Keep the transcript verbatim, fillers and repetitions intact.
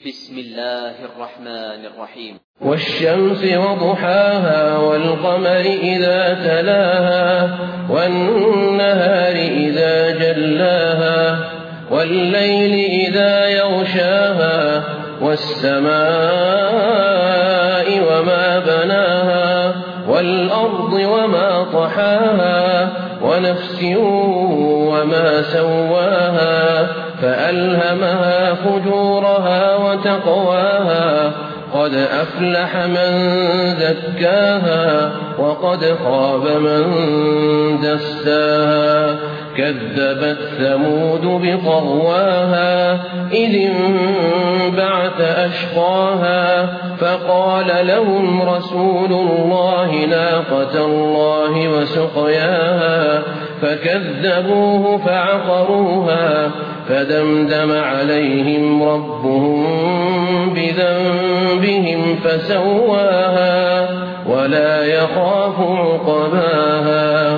بسم الله الرحمن الرحيم. والشمس وضحاها والقمر إذا تلاها والنهار إذا جلاها والليل إذا يغشاها والسماء وما بناها والأرض وما طحاها ونفس وما سواها فألهمها فجورها وتقواها قد أفلح من زكاها وقد خاب من دساها كذبت ثمود بطغواها إذ انبعث أشقاها فقال لهم رسول الله ناقة الله وسقياها فكذبوه فعقروها فدمدم عليهم ربهم بذنبهم فسواها ولا يخاف عقباها